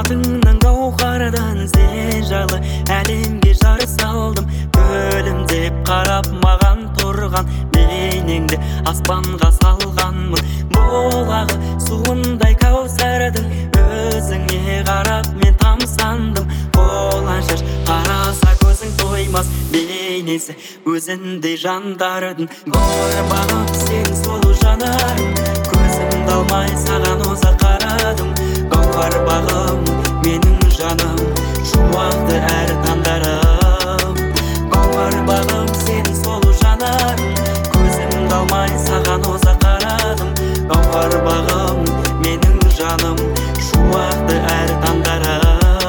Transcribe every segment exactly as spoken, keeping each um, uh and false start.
атыңнан гауһардан сен жайлы әлемге жар салдым. Күлімдеп қарап маған тұрған бейнеңді аспанға салғанмын. Бұлағы суындай кәусәрдің өзіңе қарап мен тамсандым. Қолан шаш қараса көзің тоймас бейнесі өзіндей жандардың. Гөр бағып сен сұлу жанарың, көзімді алмай саған ұзақ қарадым. Гауһар бағым менің жаным, шуақты әр таңдарым. Гауһар бағым сен сұлу жанарың, көзімді алмай саған ұзақ қарадым. Гауһар бағым менің жаным, шуақты әр таңдарым.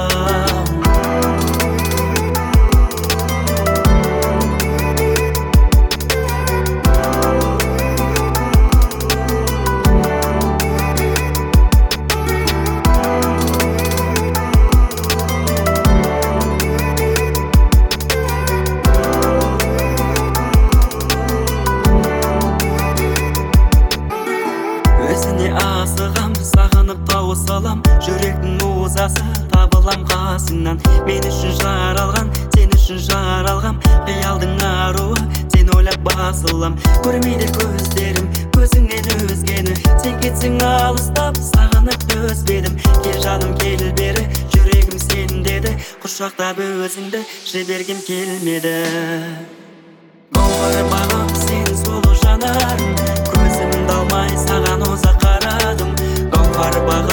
Өзіне асығам, сағынып тауысалам, жүректің музасы табылам қасыңнан. Мен үшін жаралған, сен үшін жаралғам, қиялдың аруы сен ойлап басылам. Көрмейді көздерім көзіңнен өзгені, сен кетсең алыстап сағынып төзбедім. Кел жаным кел бері, жүрегім сен деді, құшақтап өзіңді жібергім келмеді. Гауһар бағым сен сұлу жанарың, көзімді алмай саған ұзақ қарадым. Гауһар бағым